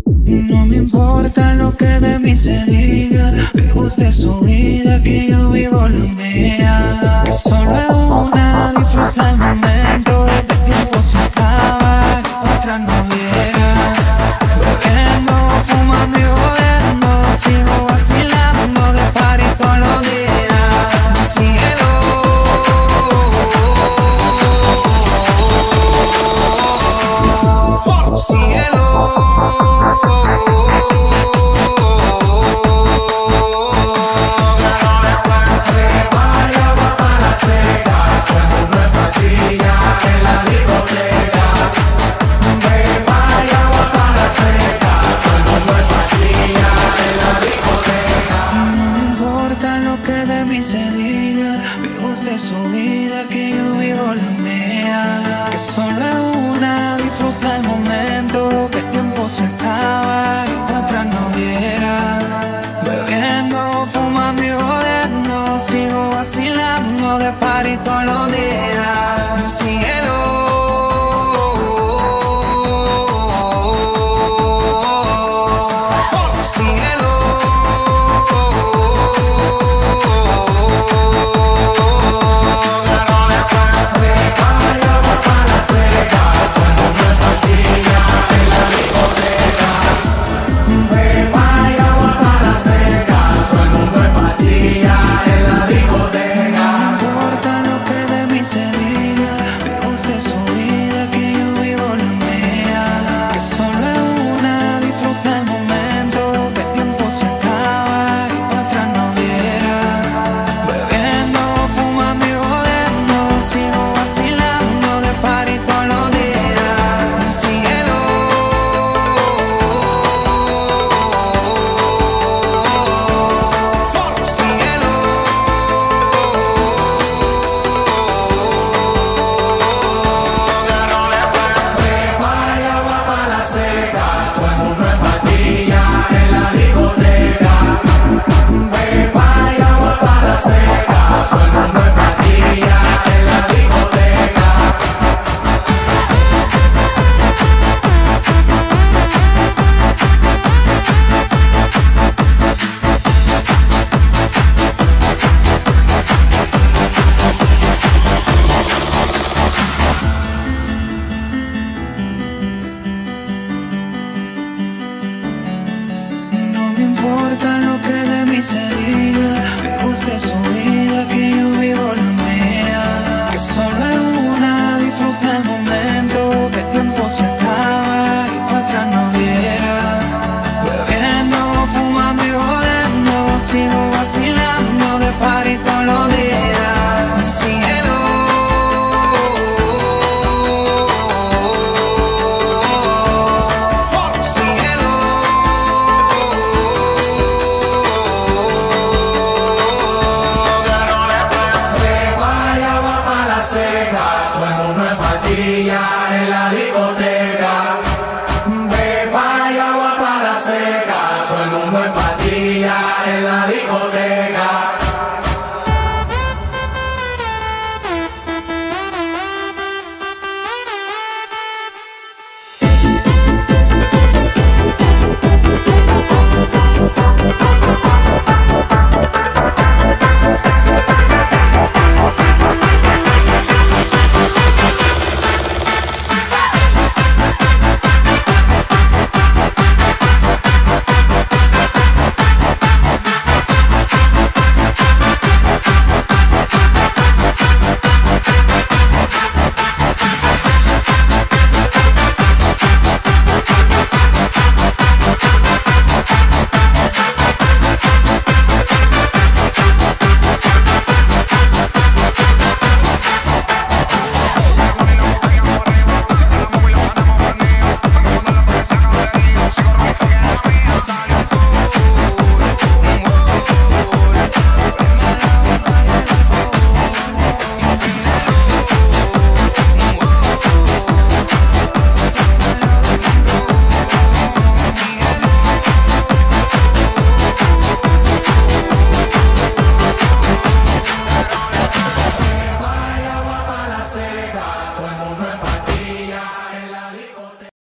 No me importa lo que de mí se diga, vive usted su vida, que yo vivo la mía. Que solo es una, disfruta el momento, que el tiempo se acaba y para atrás no viera. Bebiendo, fumando y jodiendo, sigo vacilando de party todos los días. Síguelo. Síguelo. Su vida, que yo vivo la mía. Que solo es una, disfruta el momento, que el tiempo se acaba y para atrás no viera. Bebiendo, fumando y jodiendo, sigo vacilando de party todos los días. Síguelo. No importa lo que de mí se diga, vive usted su vida, que yo vivo la mía. Que solo es una, disfruta el momento, que el tiempo se acaba y para atrás no viera. Bebiendo, fumando y jodiendo, sigo vacilando de party todos los días.